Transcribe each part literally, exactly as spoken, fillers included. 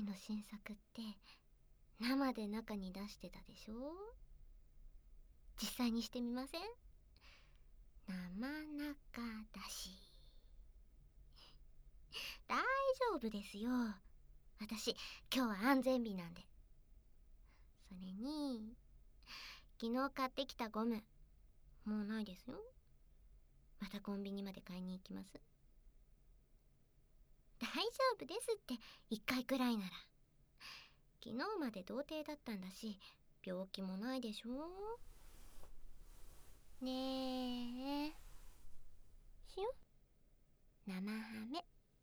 の新作って生で中に出してたでしょ。実際にしてみません？生中だし。大丈夫ですよ。私今日は安全日なんで。それに昨日買ってきたゴムもうないですよ。またコンビニまで買いに行きます。大丈夫ですって、一回くらいなら。昨日まで童貞だったんだし、病気もないでしょ。ねえ、しよ。生ハメ。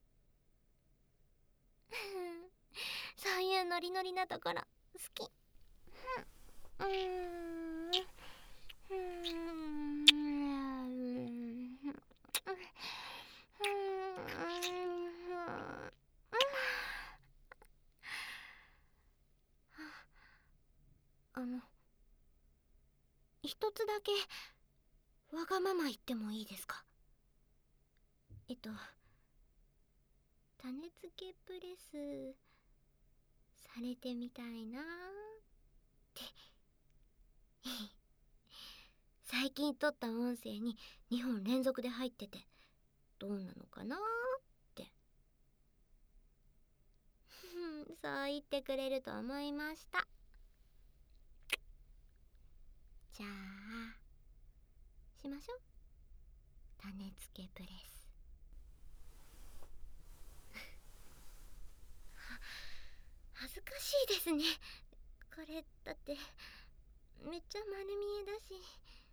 そういうノリノリなところ好き。うーん、うーん、あの一つだけわがまま言ってもいいですか？えっと種付けプレスされてみたいなーって最近撮った音声ににほん連続で入っててどうなのかなーってそう言ってくれると思いました。じゃあしましょう。種付けプレス恥ずかしいですね。これだってめっちゃ丸見えだし。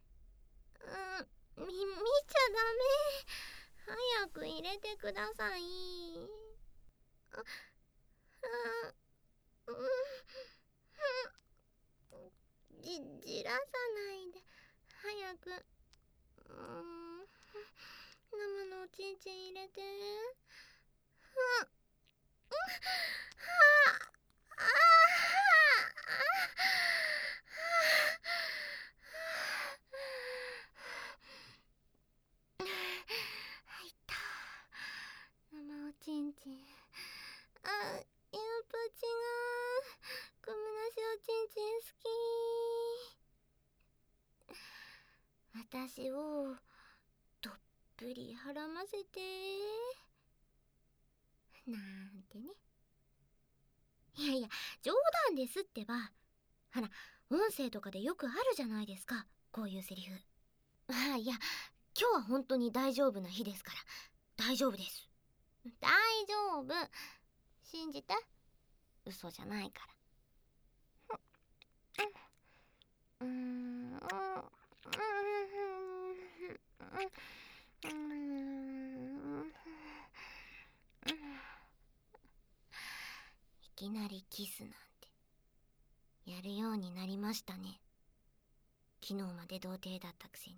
うん、み、見ちゃダメ。早く入れてください。あ、うん、うん、じ、じらさないで。早く。うん、生のおちんちん入れて。うん、うん、はあ、ああ、入った。生おちんちん。あ、やっぱ違う。ゴムなしおちんちん好き。私をどっぷりはらませてなんてね。いやいや、冗談ですってば。ほら、音声とかでよくあるじゃないですか、こういうセリフ。あ、いや、今日は本当に大丈夫な日ですから。大丈夫です。大丈夫。信じて。嘘じゃないから。うーん、うーん、いきなりキスなんてやるようになりましたね。昨日まで童貞だったくせに。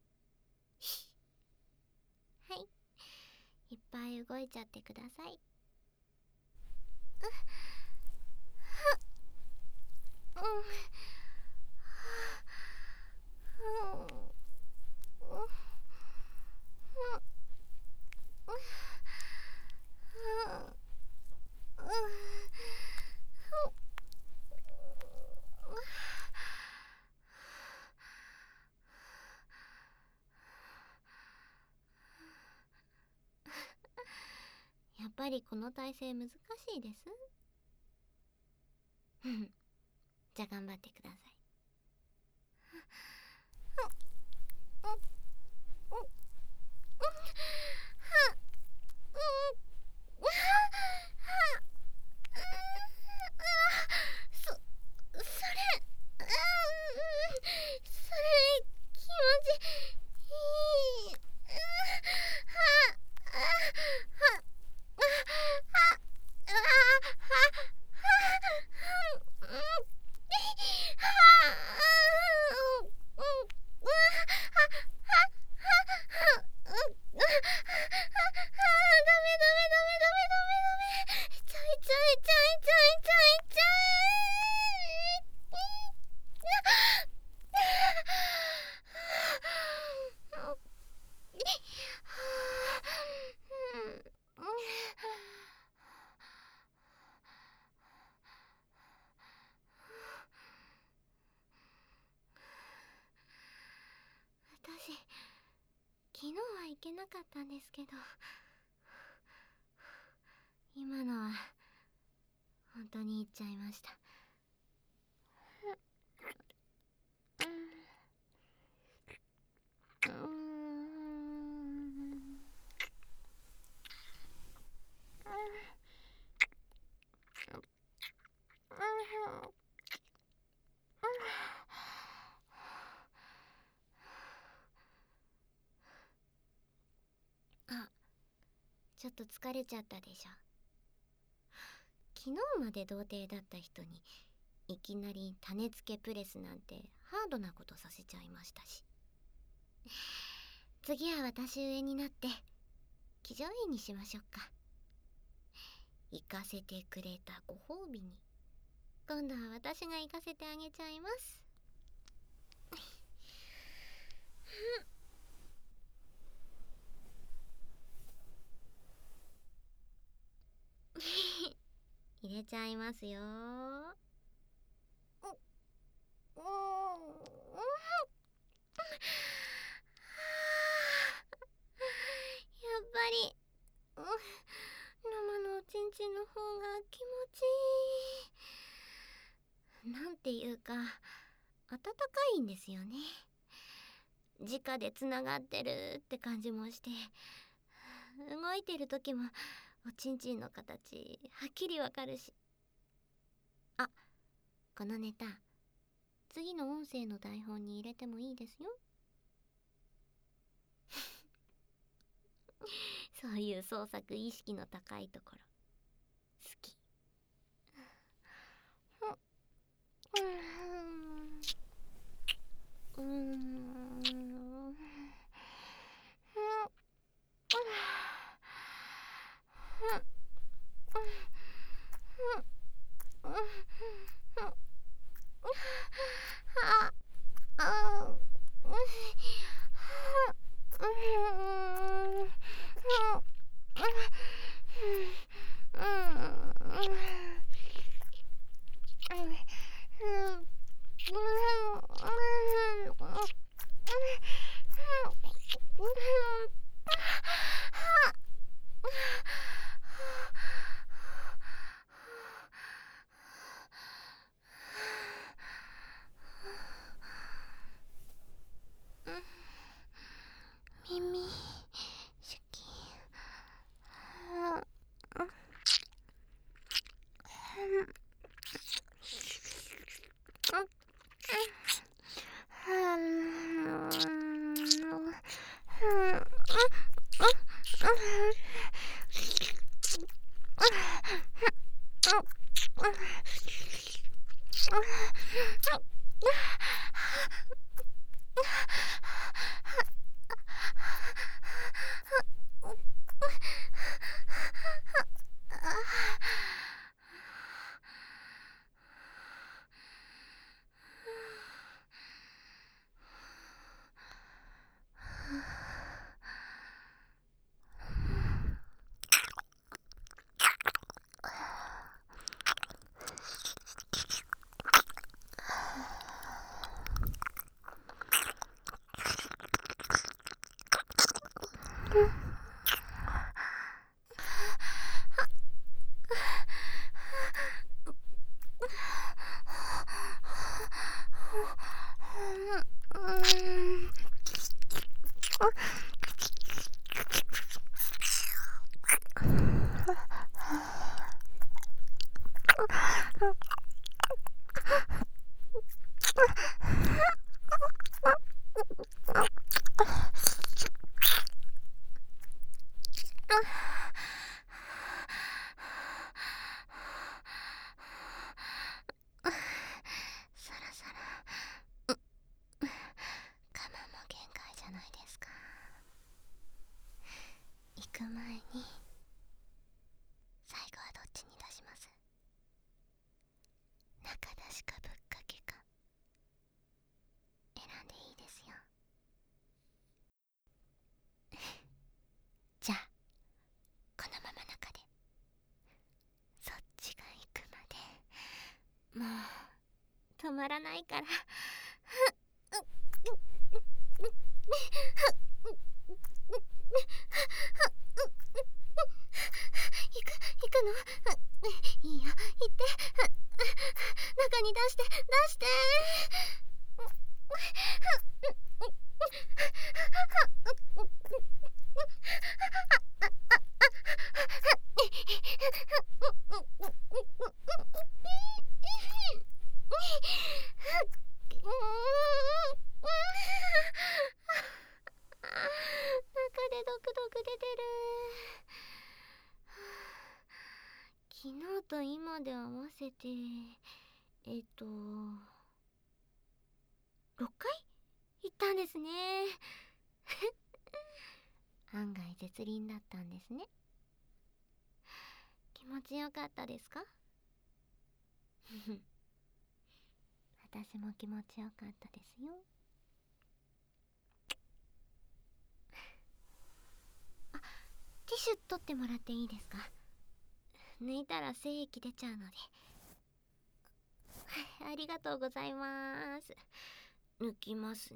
はい、いっぱい動いちゃってください。うん、やっぱりこの体勢難しいです。じゃあ頑張ってください。そ、それ、それ気持ちいい。 いけなかったんですけど、今のは本当に言っちゃいました。あ、ちょっと疲れちゃったでしょ。昨日まで童貞だった人にいきなり種付けプレスなんてハードなことさせちゃいましたし、次は私上になって騎乗位にしましょうか。行かせてくれたご褒美に今度は私が行かせてあげちゃいます。入れちゃいますよ。やっぱり生のおちんちんの方が気持ちいい。なんていうか温かいんですよね。直でつながってるって感じもして、動いてる時もおちんちんの形はっきりわかるし。あ、このネタ次の音声の台本に入れてもいいですよ。そういう創作意識の高いところ好き。うーん。耳シュキそろそろ我慢も限界じゃないですか。行く前に最後はどっちに出します？中出しかぶっかけか選んでいいですよ。じゃあこのまま中でそっちが行くまでもう止まらないから。 行く行くの？いいよ、行って。中に出して出して。中でドクドク出てる。昨日と今で合わせてえっとろっかい行ったんですね。案外絶倫だったんですね。気持ちよかったですか？私も気持ちよかったですよ。あ、ティッシュ取ってもらっていいですか？抜いたら精液出ちゃうので。ありがとうございます。抜きますね。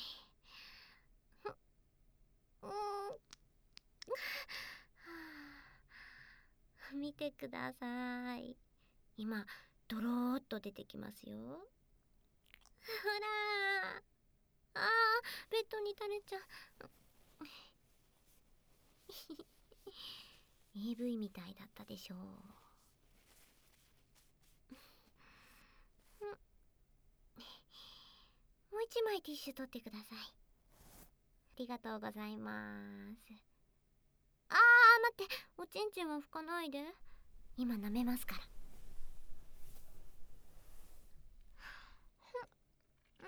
うん、見てください。今ドローっと出てきますよ。ほらー、あー、ベッドに垂れちゃう。エーブイ みたいだったでしょう。もう一枚ティッシュ取ってください。ありがとうございます。あー、待って、おちんちんは拭かないで。今舐めますから。うん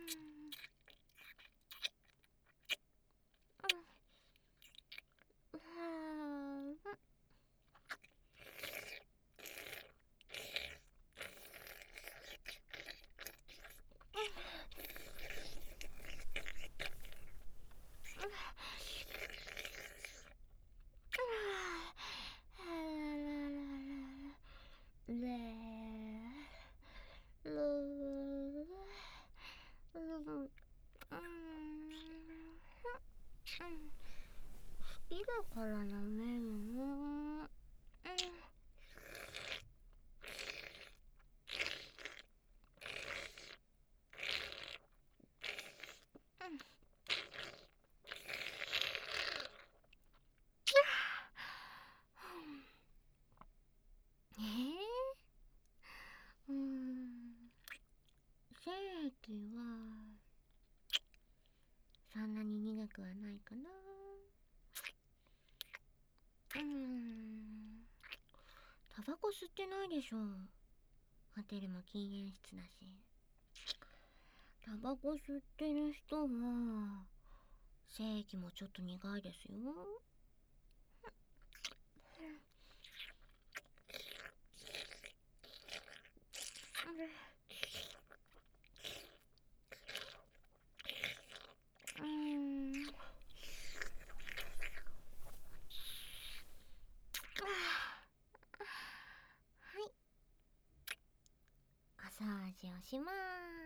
うんうん。好きだから舐めるの。えー、うーん、精液はそんなに苦くはないかな。うーん、タバコ吸ってないでしょ。ホテルも禁煙室だし。タバコ吸ってる人は精液もちょっと苦いですよ。うーん、はい、マッサージをしまーす。